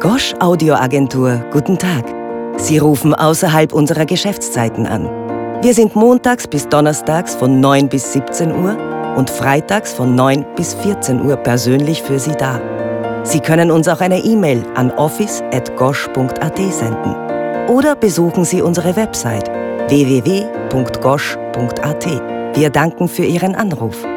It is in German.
Gosch Audioagentur, guten Tag. Sie rufen außerhalb unserer Geschäftszeiten an. Wir sind montags bis donnerstags von 9 bis 17 Uhr und freitags von 9 bis 14 Uhr persönlich für Sie da. Sie können uns auch eine E-Mail an office@gosch.at senden. Oder besuchen Sie unsere Website www.gosch.at. Wir danken für Ihren Anruf.